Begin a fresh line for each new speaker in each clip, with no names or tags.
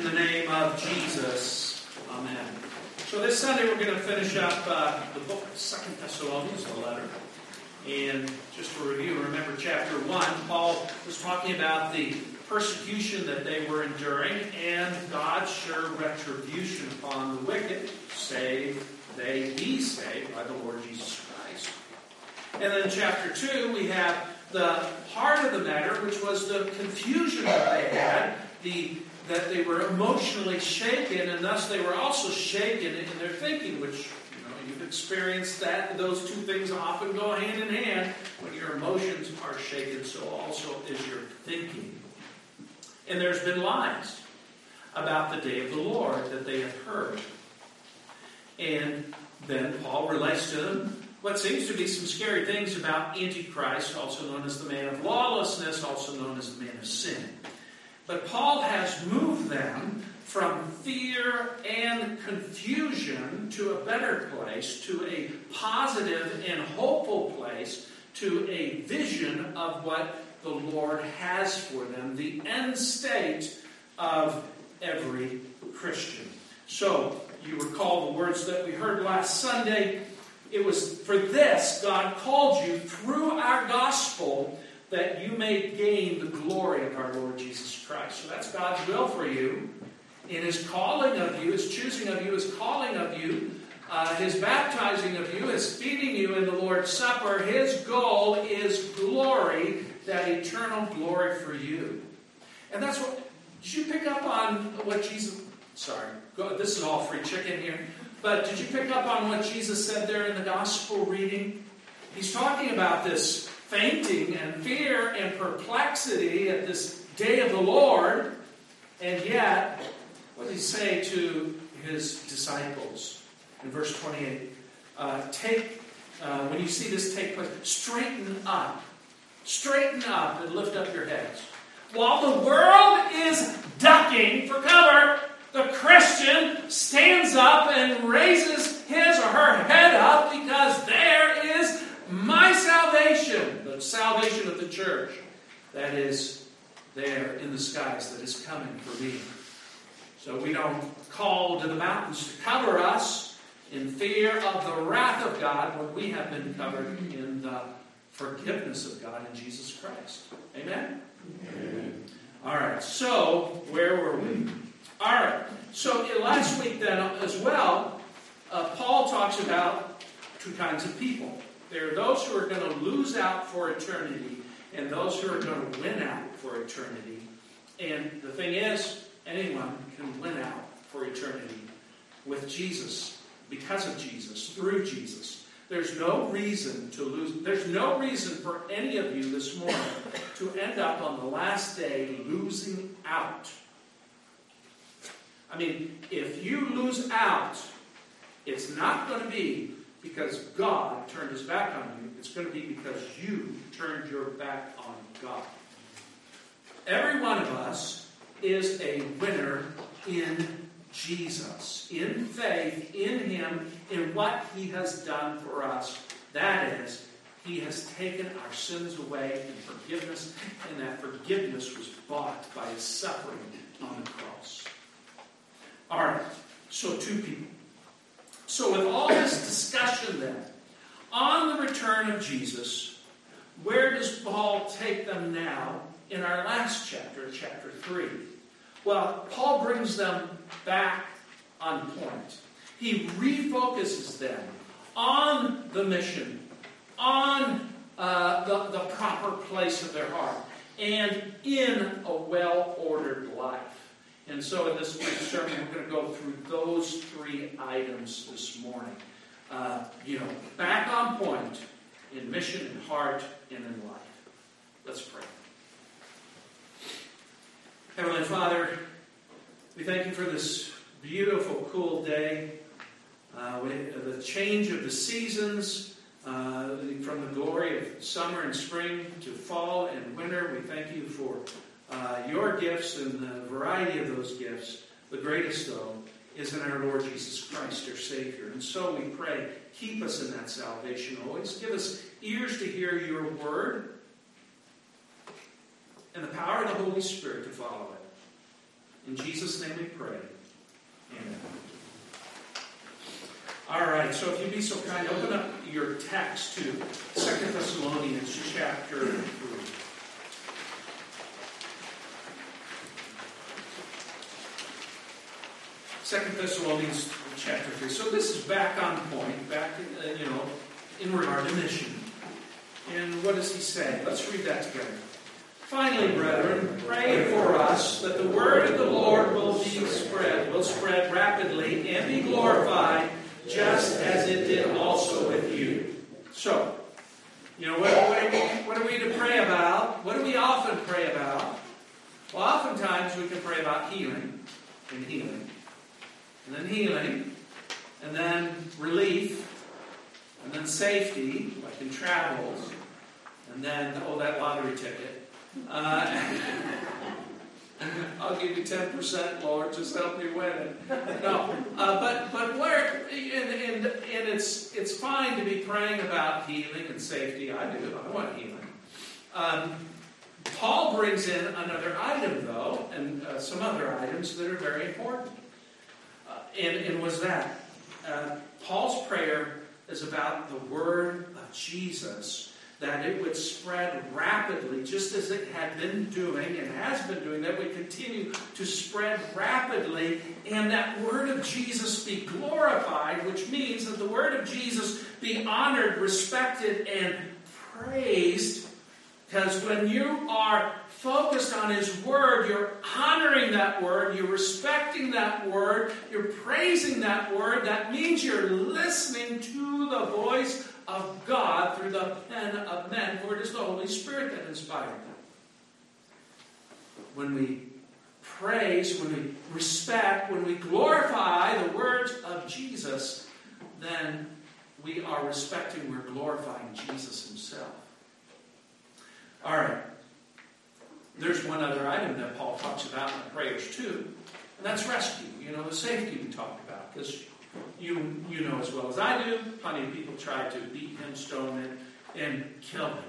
the name of Jesus. Amen. So this Sunday we're going to finish up the book of 2 Thessalonians, the letter. And just for review, remember chapter 1, Paul was talking about the persecution that they were enduring and God's sure retribution upon the wicked, save they be saved by the Lord Jesus Christ. And then in chapter 2, we have the heart of the matter, which was the confusion that they had, that they were emotionally shaken, and thus they were also shaken in their thinking, which, you've experienced that. Those two things often go hand in hand. When your emotions are shaken, so also is your thinking. And there's been lies about the day of the Lord that they have heard. And then Paul relates to them what seems to be some scary things about Antichrist, also known as the man of lawlessness, also known as the man of sin. But Paul has moved them from fear and confusion to a better place, to a positive and hopeful place, to a vision of what the Lord has for them, the end state of every Christian. So, you recall the words that we heard last Sunday. It was for this God called you through our gospel, that you may gain the glory of our Lord Jesus Christ. So that's God's will for you. In His calling of you, His choosing of you, His calling of you, His baptizing of you, His feeding you in the Lord's Supper, His goal is glory, that eternal glory for you. And that's what, did you pick up on what Jesus, this is all free chicken here, but did you pick up on what Jesus said there in the gospel reading? He's talking about this fainting and fear and perplexity at this day of the Lord, and yet, what did He say to His disciples? In verse 28, when you see this take place, straighten up and lift up your heads. While the world is ducking for cover, the Christian stands up and raises his or her head up, because there is my salvation, the salvation of the church, that is there in the skies, that is coming for me. So we don't call to the mountains to cover us in fear of the wrath of God, when we have been covered in the forgiveness of God in Jesus Christ. Amen? Amen. All right, so where were we? All right, so last week then as well, Paul talks about two kinds of people. There are those who are going to lose out for eternity, and those who are going to win out for eternity. And the thing is, anyone can win out for eternity with Jesus, because of Jesus, through Jesus. There's no reason to lose. There's no reason for any of you this morning to end up on the last day losing out. I mean, if you lose out, it's not going to be because God turned His back on you. It's going to be because you turned your back on God. Every one of us is a winner in Jesus, in faith, in Him, in what He has done for us. That is, He has taken our sins away in forgiveness, and that forgiveness was bought by His suffering on the cross. All right, so two people. So with all this discussion then, on the return of Jesus, where does Paul take them now in our last chapter, chapter 3? Well, Paul brings them back on point. He refocuses them on the mission, on the proper place of their heart, and in a well-ordered life. And so in this brief sermon, we're going to go through those three items this morning. Back on point in mission, in heart, and in life. Let's pray. Heavenly Father, we thank You for this beautiful, cool day. The change of the seasons, from the glory of summer and spring to fall and winter. We thank You for Your gifts and the variety of those gifts. The greatest, though, is in our Lord Jesus Christ, our Savior. And so we pray, keep us in that salvation always. Give us ears to hear Your word and the power of the Holy Spirit to follow it. In Jesus' name we pray. Amen. All right, so if you'd be so kind, open up your text to 2 Thessalonians chapter 3. 2 Thessalonians chapter 3. So this is back on point, back, in regard to mission. And what does he say? Let's read that together. Finally, brethren, pray for us that the word of the Lord will spread rapidly and be glorified, just as it did also with you. So, what are we to pray about? What do we often pray about? Well, oftentimes we can pray about healing, and then healing, and then relief, and then safety, like in travels, and then, that lottery ticket. I'll give you 10%, Lord, just help me win it. No, but where, and it's fine to be praying about healing and safety. I do. I want healing. Paul brings in another item, though, and some other items that are very important. And was that Paul's prayer is about the word of Jesus, that it would spread rapidly, just as it had been doing and has been doing, that would continue to spread rapidly, and that word of Jesus be glorified, which means that the word of Jesus be honored, respected, and praised. Because when you are focused on His Word, you're honoring that Word, you're respecting that Word, you're praising that Word. That means you're listening to the voice of God through the pen of men, for it is the Holy Spirit that inspired them. When we praise, when we respect, when we glorify the words of Jesus, then we are respecting, we're glorifying Jesus Himself. All right. There's one other item that Paul talks about in the prayers too, and that's rescue. The safety we talked about. Because you know as well as I do, plenty of people try to beat him, stone him, and kill him.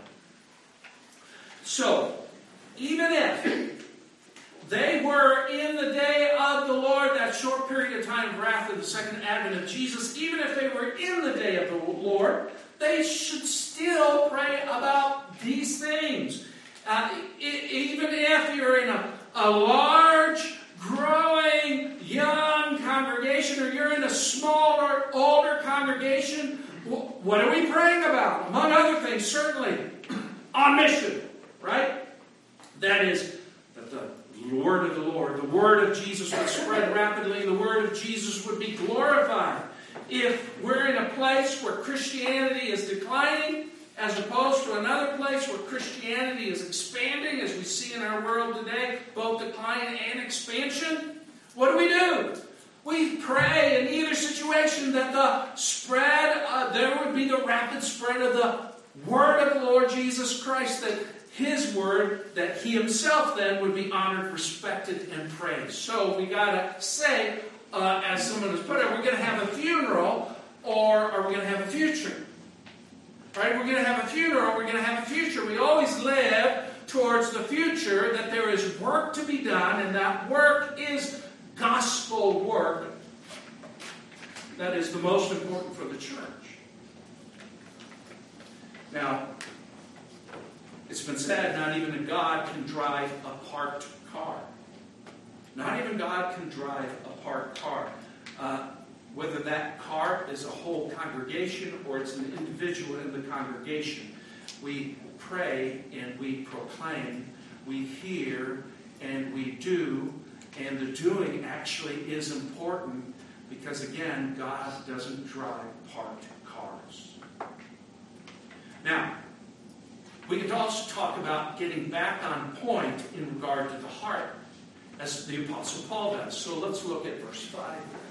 So, even if they were in the day of the Lord, that short period of time of wrath of the second advent of Jesus, even if they were in the day of the Lord, they should still pray about these things. Even if you're in a large, growing, young congregation, or you're in a smaller, older congregation, what are we praying about? Among other things, certainly, on mission, right? That is, that the word of the Lord, the word of Jesus would spread rapidly, the word of Jesus would be glorified. If we're in a place where Christianity is declining, as opposed to another place where Christianity is expanding, as we see in our world today, both decline and expansion, what do? We pray in either situation that the spread, there would be the rapid spread of the word of the Lord Jesus Christ, that His word, that He Himself then would be honored, respected, and praised. So we got to say, as someone has put it, we're going to have a funeral, or are we going to have a future? Right? We're going to have a funeral, we're going to have a future. We always live towards the future, that there is work to be done, and that work is gospel work. That is the most important for the church. Now, it's been said, not even a God can drive a parked car. Not even God can drive a parked car. Whether that car is a whole congregation or it's an individual in the congregation. We pray and we proclaim, we hear and we do, and the doing actually is important because, again, God doesn't drive parked cars. Now, we could also talk about getting back on point in regard to the heart, as the Apostle Paul does. So let's look at verse 5.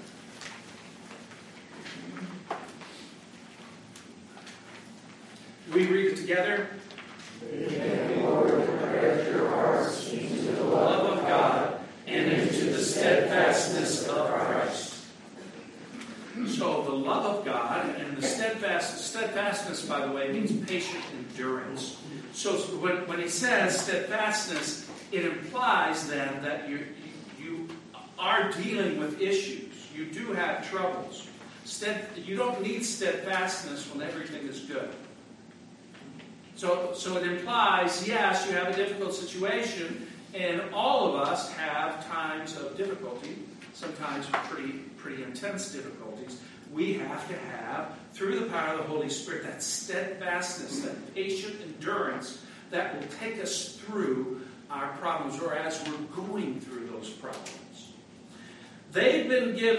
We read it together.
In order to direct your hearts into the love of God and into the steadfastness of Christ.
So the love of God and the steadfastness, by the way, means patient endurance. So when he says steadfastness, it implies then that you are dealing with issues. You do have troubles. You don't need steadfastness when everything is good. So it implies, yes, you have a difficult situation, and all of us have times of difficulty, sometimes pretty intense difficulties. We have to have, through the power of the Holy Spirit, that steadfastness, that patient endurance that will take us through our problems, or as we're going through those problems. They've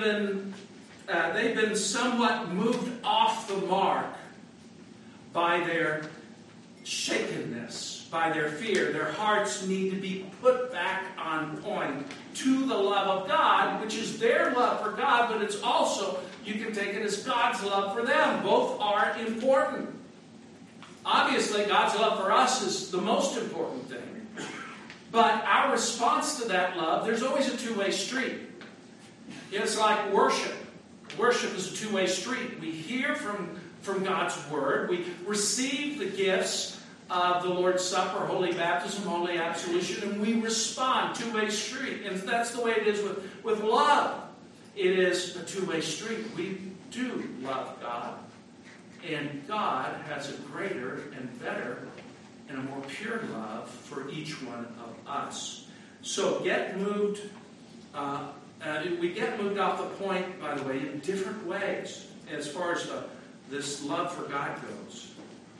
been somewhat moved off the mark by their shakenness, by their fear. Their hearts need to be put back on point to the love of God, which is their love for God, but it's also, you can take it as God's love for them. Both are important. Obviously, God's love for us is the most important thing. But our response to that love, there's always a two-way street. It's like worship. Worship is a two-way street. We hear from God's Word. We receive the gifts of the Lord's Supper, Holy Baptism, Holy Absolution, and we respond. Two-way street. And that's the way it is with love. It is a two-way street. We do love God. And God has a greater and better and a more pure love for each one of us. So we get moved off the point, by the way, in different ways as far as this love for God goes.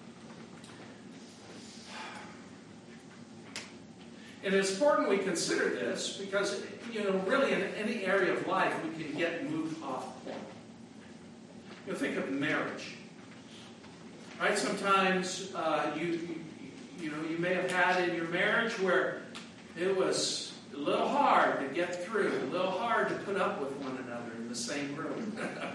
And it's important we consider this because, really in any area of life we can get moved off point. Think of marriage. Right? Sometimes you may have had in your marriage where it was a little hard to get through, a little hard to put up with one another in the same room,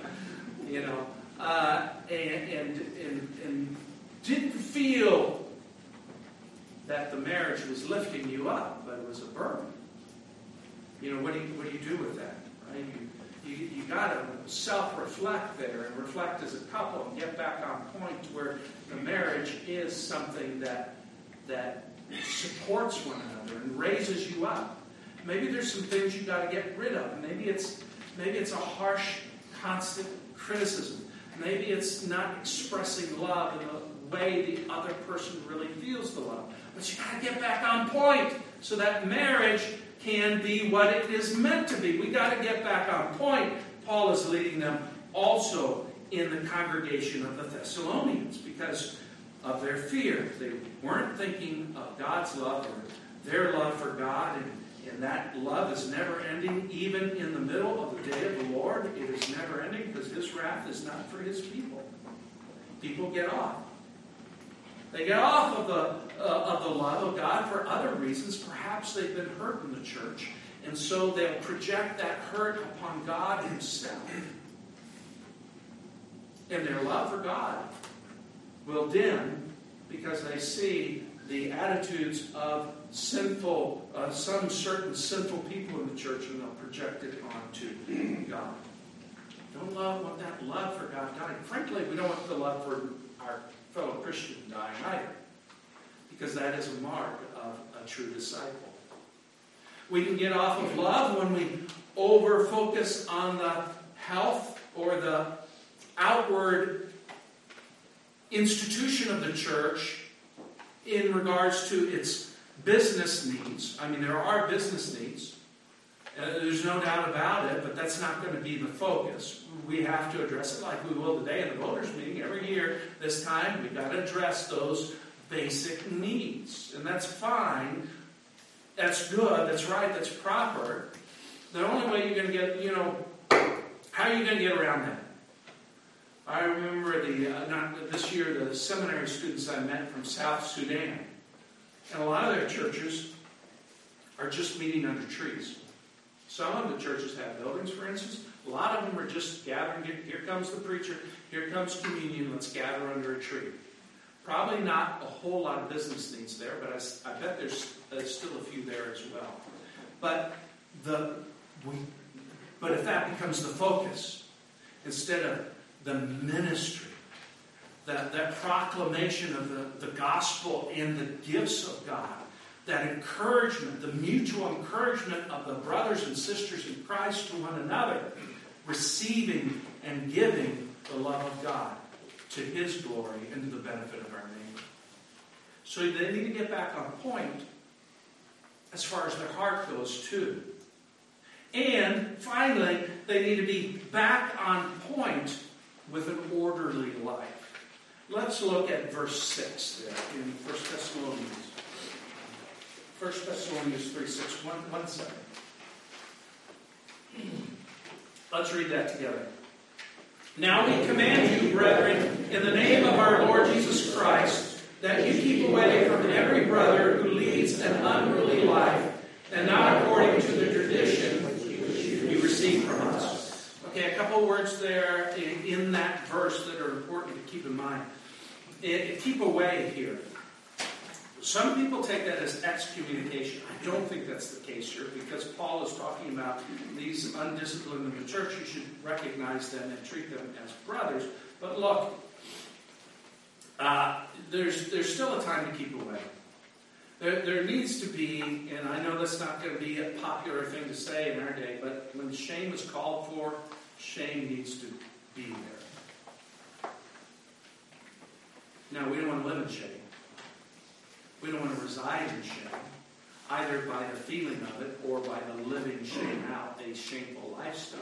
and didn't feel that the marriage was lifting you up, but it was a burden. What do you do with that? Right? You got to self-reflect there and reflect as a couple and get back on point where the marriage is something that supports one another and raises you up. Maybe there's some things you got to get rid of. Maybe it's a harsh, constant criticism. Maybe it's not expressing love in the way the other person really feels the love. But you got to get back on point so that marriage can be what it is meant to be. We got to get back on point. Paul is leading them also in the congregation of the Thessalonians because of their fear. They weren't thinking of God's love or their love for God, and that love is never ending. Even in the middle of the day of the Lord, it is never ending because His wrath is not for His people. People get off. They get off of the love of God for other reasons. Perhaps they've been hurt in the church, and so they'll project that hurt upon God Himself. And their love for God will dim because they see the attitudes of some certain sinful people in the church, and they'll project it onto God. Don't want that love for God dying. Frankly, we don't want the love for our fellow Christian dying either, because that is a mark of a true disciple. We can get off of love when we over-focus on the health or the outward institution of the church in regards to its business needs. I mean, there are business needs. There's no doubt about it, but that's not going to be the focus. We have to address it like we will today in the voters' meeting. Every year, this time, we've got to address those basic needs. And that's fine. That's good. That's right. That's proper. The only way you're going to get, how are you going to get around that? I remember this year, the seminary students I met from South Sudan. And a lot of their churches are just meeting under trees. Some of the churches have buildings, for instance. A lot of them are just gathering. Here comes the preacher. Here comes communion. Let's gather under a tree. Probably not a whole lot of business needs there, but I bet there's still a few there as well. But if that becomes the focus, instead of the ministry, that proclamation of the gospel and the gifts of God, that encouragement, the mutual encouragement of the brothers and sisters in Christ to one another, receiving and giving the love of God to His glory and to the benefit of our neighbor. So they need to get back on point as far as their heart goes too. And finally, they need to be back on point with an orderly life. Let's look at verse 6 there in 1 Thessalonians. 1 Thessalonians 3:6. One second. Let's read that together. Now we command you, brethren, in the name of our Lord Jesus Christ, that you keep away from every brother who leads an unruly life, and not according to the tradition which you received from us. Okay, a couple words there in that verse that are important to keep in mind. Keep away here. Some people take that as excommunication. I don't think that's the case here, because Paul is talking about these undisciplined in the church. You should recognize them and treat them as brothers. But look, there's still a time to keep away. There needs to be, and I know that's not going to be a popular thing to say in our day, but when shame is called for, shame needs to be there. Now, we don't want to live in shame. We don't want to reside in shame, either by the feeling of it or by the living shame out, a shameful lifestyle.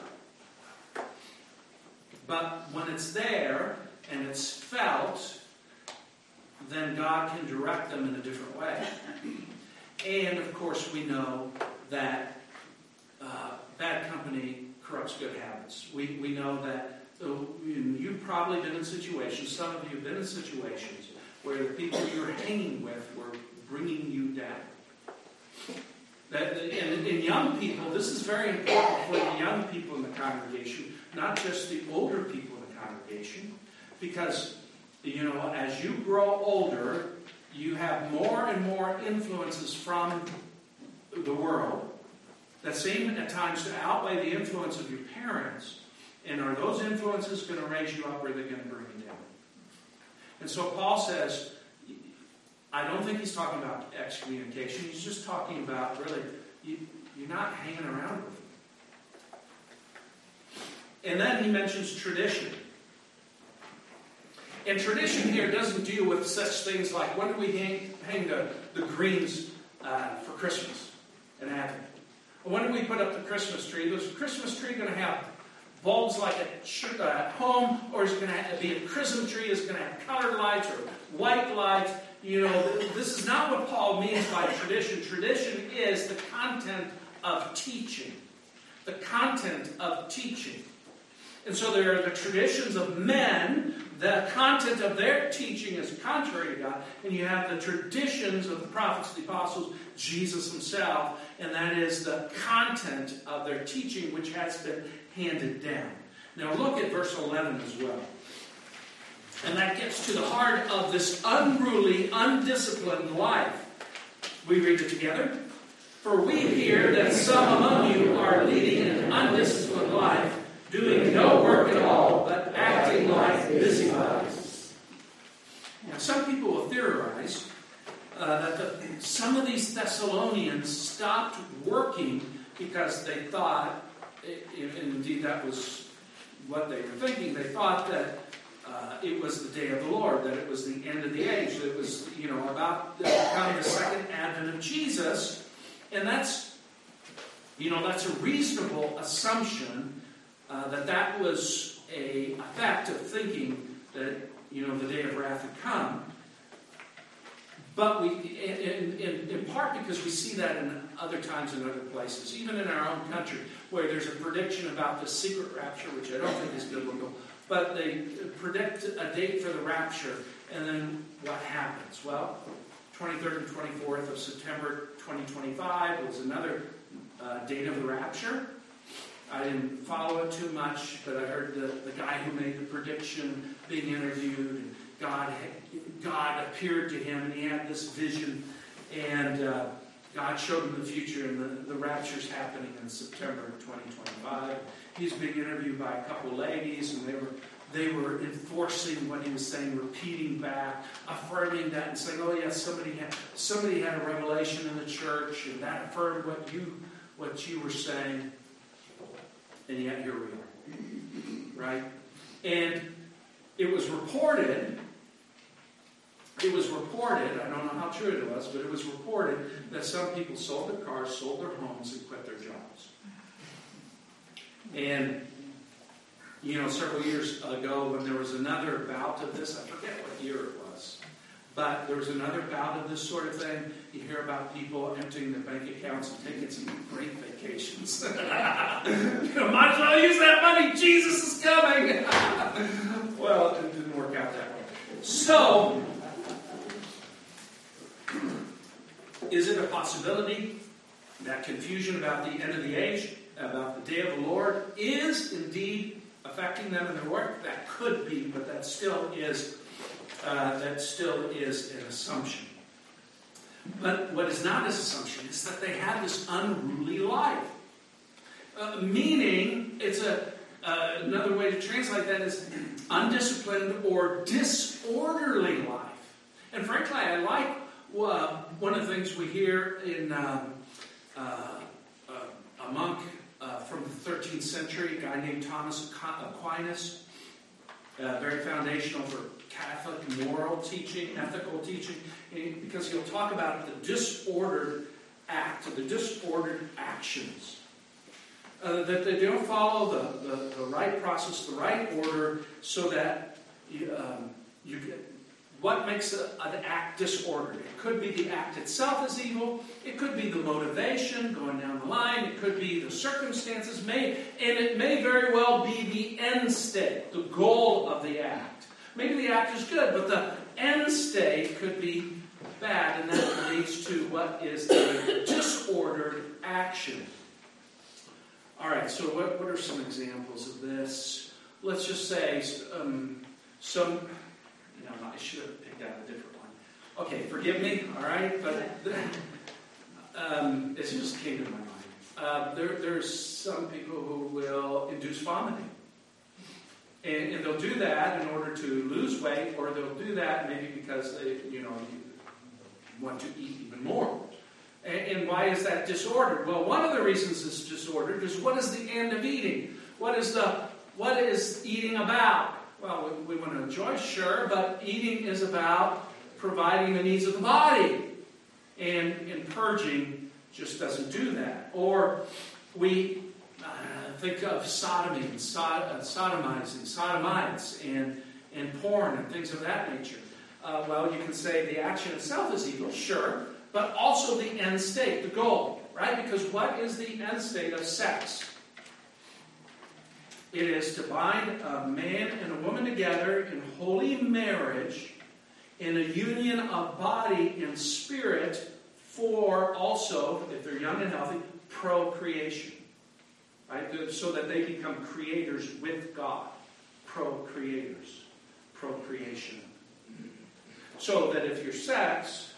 But when it's there and it's felt, then God can direct them in a different way. And, of course, we know that bad company corrupts good habits. We know that you've probably been in situations, some of you have been in situations, where the people you're hanging with were bringing you down. In young people, this is very important for the young people in the congregation, not just the older people in the congregation, because, as you grow older, you have more and more influences from the world that seem at times to outweigh the influence of your parents. And are those influences going to raise you up, or are they going to bring you down? And so Paul says, I don't think he's talking about excommunication. He's just talking about, really, you're not hanging around with them. And then he mentions tradition. And tradition here doesn't deal with such things like, when do we hang the greens for Christmas and Advent? Or when do we put up the Christmas tree? Is the Christmas tree going to have bulbs like at home, or is it going to be a chrism tree? Is it going to have colored lights or white lights? This is not what Paul means by tradition. Tradition is the content of teaching. The content of teaching. And so there are the traditions of men. The content of their teaching is contrary to God. And you have the traditions of the prophets, the apostles, Jesus himself. And that is the content of their teaching, which has been handed down. Now look at verse 11 as well. And that gets to the heart of this unruly, undisciplined life. We read it together. For we hear that some among you are leading an undisciplined life, doing no work at all, but acting like busybodies. Now, some people will theorize that some of these Thessalonians stopped working because they thought, and indeed that was what they were thinking, they thought that it was the day of the Lord, that it was the end of the age, that it was, about to become the second advent of Jesus. And that's a reasonable assumption that was a fact of thinking that, the day of wrath had come. But in part because we see that in other times in other places, even in our own country, where there's a prediction about the secret rapture, which I don't think is biblical, but they predict a date for the rapture, and then what happens? Well, 23rd and 24th of September 2025 was another date of the rapture. I didn't follow it too much, but I heard the guy who made the prediction being interviewed, and God appeared to him, and he had this vision, and God showed him the future, and the rapture's happening in September 2025. He's being interviewed by a couple ladies, and they were they were enforcing what he was saying, repeating back, affirming that, and saying, "Oh yes, somebody had a revelation in the church, and that affirmed what you were saying." And yet here we are, right? And it was reported. I don't know how true it was, but it was reported that some people sold their cars, sold their homes, and quit their jobs. And several years ago, when there was another bout of this, I forget what year it was, but there was another bout of this sort of thing. You hear about people emptying their bank accounts and taking some great vacations. Might as well use that money. Jesus is coming. Well, it didn't work out that way. So, is it a possibility that confusion about the end of the age, about the day of the Lord, is indeed affecting them in their work? That could be, but that still is an assumption. But what is not an assumption is that they have this unruly life. Meaning, it's another way to translate that is undisciplined or disorderly life. And frankly, I like one of the things we hear in a monk from the 13th century, a guy named Thomas Aquinas, very foundational for Catholic moral teaching, ethical teaching, because he'll talk about the disordered act, the disordered actions. That they don't follow the right process, the right order, so that you get what makes an act disordered. It could be the act itself is evil. It could be the motivation going down the line. It could be the circumstances and it may very well be the end state, the goal of the act. Maybe the act is good, but the end state could be bad, and that leads to what is a disordered action. All right, so what are some examples of this? Let's just say I should have picked out a different one. Okay, forgive me, all right? But it just came to my mind. There's some people who will induce vomiting. And they'll do that in order to lose weight, or they'll do that maybe because they, want to eat even more. And why is that disordered? Well, one of the reasons it's disordered is what is the end of eating? What is eating about? Well, we want to enjoy, sure, but eating is about providing the needs of the body. And purging just doesn't do that. Or we think of sodomy and sodomizing, sodomites, and porn and things of that nature. Well, you can say the action itself is evil, sure, but also the end state, the goal, right? Because what is the end state of sex? It is to bind a man and a woman together in holy marriage, in a union of body and spirit, for also, if they're young and healthy, procreation. Right? So that they become creators with God. Procreators. Procreation. So that if your sex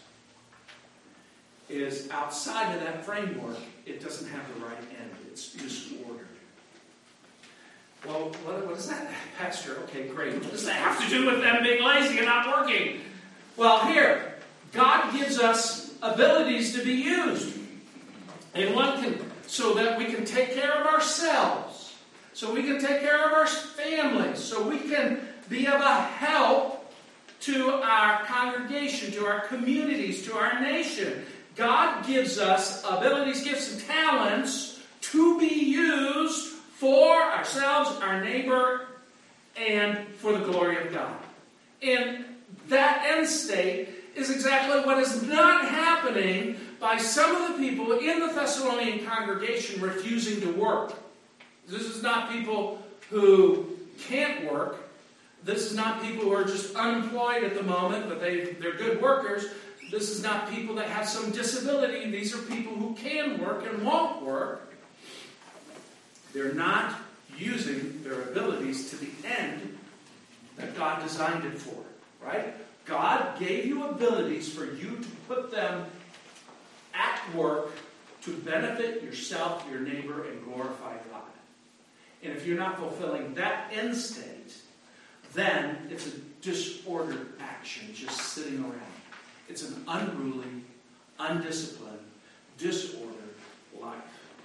is outside of that framework, it doesn't have the right end. It's disordered. Well, what is that, Pastor? Okay, great. What does that have to do with them being lazy and not working? Well, here, God gives us abilities to be used. And so that we can take care of ourselves. So we can take care of our families. So we can be of a help to our congregation, to our communities, to our nation. God gives us abilities, gifts, and talents to be used for ourselves, our neighbor, and for the glory of God. And that end state is exactly what is not happening by some of the people in the Thessalonian congregation refusing to work. This is not people who can't work. This is not people who are just unemployed at the moment, but they're good workers. This is not people that have some disability. These are people who can work and won't work. They're not using their abilities to the end that God designed it for, right? God gave you abilities for you to put them at work to benefit yourself, your neighbor, and glorify God. And if you're not fulfilling that end state, then it's a disordered action just sitting around. It's an unruly, undisciplined, disordered life.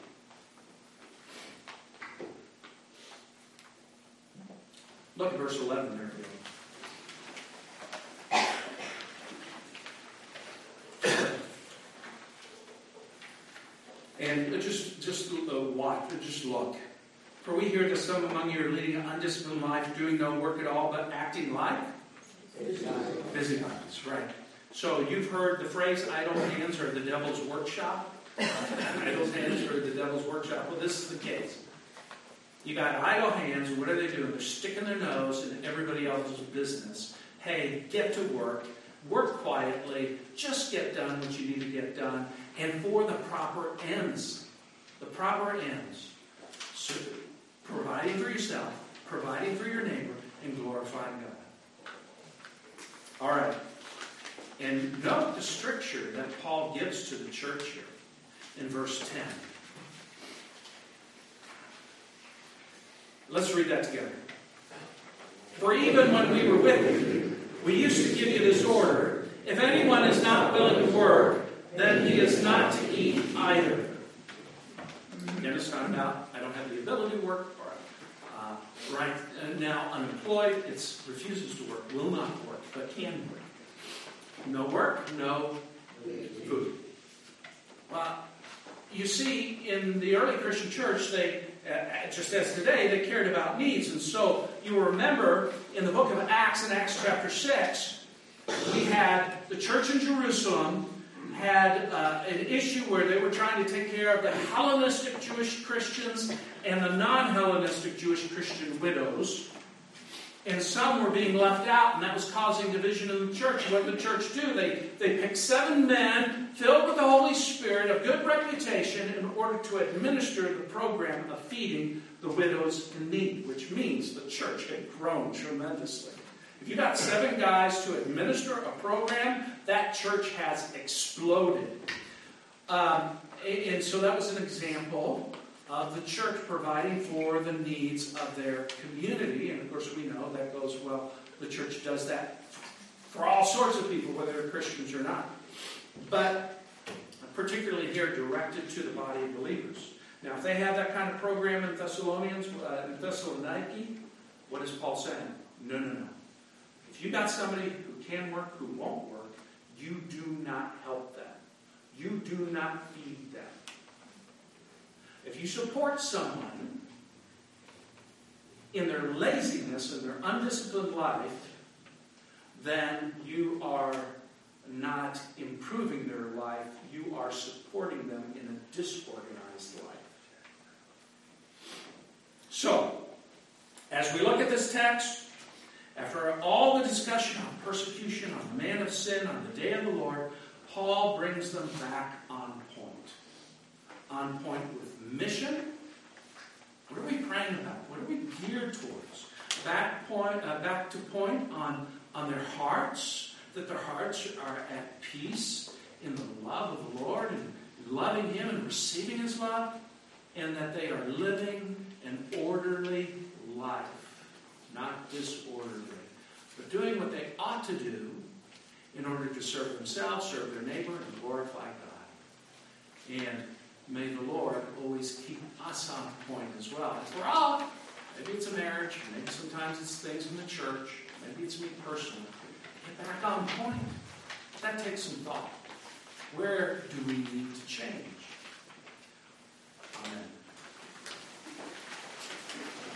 Look at verse 11 there. And just look. For we hear that some among you are leading an undisciplined life, doing no work at all, but acting like busybodies. Right. So you've heard the phrase idle hands are the devil's workshop. Idle hands are the devil's workshop. Well, this is the case. You got idle hands, and what are they doing? They're sticking their nose in everybody else's business. Hey, get to work. Work quietly. Just get done what you need to get done. And for the proper ends. The proper ends. So, providing for yourself, providing for your neighbor, and glorifying God. All right. And note the stricture that Paul gives to the church here in verse 10. Let's read that together. For even when we were with you, we used to give you this order: if anyone is not willing to work, then he is not to eat either. Again, it's not about I don't have the ability to work, or right now unemployed. It refuses to work, will not work, but can work. No work, no food. Well, you see, in the early Christian church, they, just as today, they cared about needs. And so you will remember in the book of Acts, in Acts chapter 6, we had the church in Jerusalem had an issue where they were trying to take care of the Hellenistic Jewish Christians and the non-Hellenistic Jewish Christian widows. And some were being left out, and that was causing division in the church. What did the church do? They picked 7 men filled with the Holy Spirit of good reputation in order to administer the program of feeding the widows in need, which means the church had grown tremendously. If you got 7 guys to administer a program, that church has exploded. And so that was an example of the church providing for the needs of their community. And of course we know that goes well. The church does that for all sorts of people, whether they're Christians or not. But particularly here directed to the body of believers. Now if they have that kind of program in Thessaloniki, what is Paul saying? No. If you got somebody who can work, who won't work, you do not help them. You do not feed them. If you support someone in their laziness and their undisciplined life, then you are not improving their life. You are supporting them in a disorganized life. So, as we look at this text, after all the discussion on persecution, on the man of sin, on the day of the Lord, Paul brings them back on point. On point with mission. What are we praying about? What are we geared towards? Back to point on their hearts, that their hearts are at peace in the love of the Lord and loving Him and receiving His love, and that they are living an orderly life, not disorderly, but doing what they ought to do in order to serve themselves, serve their neighbor, and glorify God. And may the Lord always keep us on point as well. If we're all, maybe it's a marriage, maybe sometimes it's things in the church, maybe it's me personally, get back on point. That takes some thought. Where do we need to change?